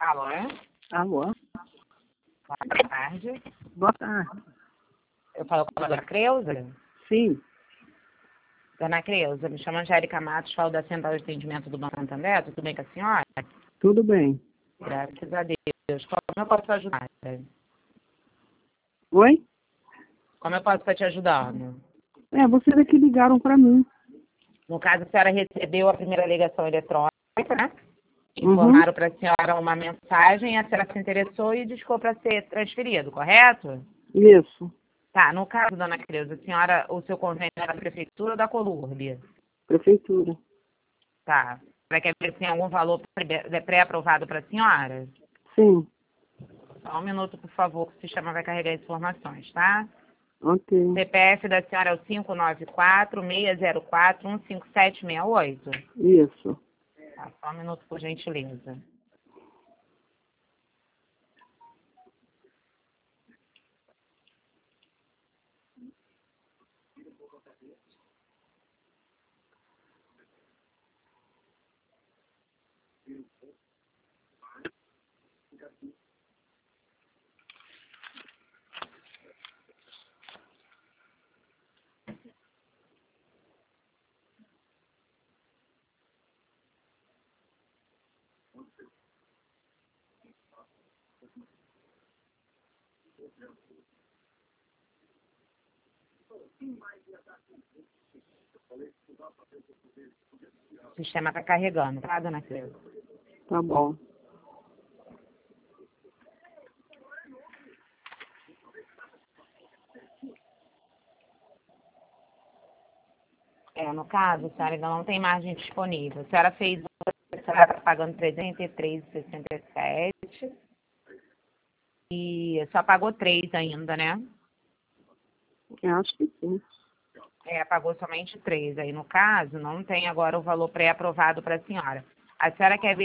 Alô? Alô? Boa tarde. Boa tarde. Eu falo com a dona Creuza? Sim. Dona Creuza, me chamo Angélica Matos, falo da Central de Atendimento do Banco Santander. Tudo bem com a senhora? Tudo bem. Graças a Deus. Como eu posso ajudar? Oi? Como eu posso estar te ajudando? Vocês aqui ligaram para mim. No caso, a senhora recebeu a primeira ligação eletrônica, né? Uhum. Informaram para a senhora uma mensagem, a senhora se interessou e discou para ser transferido, correto? Isso. Tá, no caso, dona Creuza, a senhora, o seu convênio é da prefeitura ou da Colurb? Prefeitura. Tá. Para quer ver se tem algum valor pré-aprovado para a senhora? Sim. Só um minuto, por favor, que o sistema vai carregar as informações, tá? Ok. CPF da senhora é o 594-604-15768. Isso. Tá, só um minuto, por gentileza. O sistema está carregando, tá, dona Creuza? Tá bom. No caso, a senhora ainda não tem margem disponível. A senhora fez, a senhora está pagando R$ 303,67 e só pagou 3 ainda, né? Eu acho que sim. Pagou somente 3. Aí, no caso, não tem agora o valor pré-aprovado para a senhora. A senhora quer ver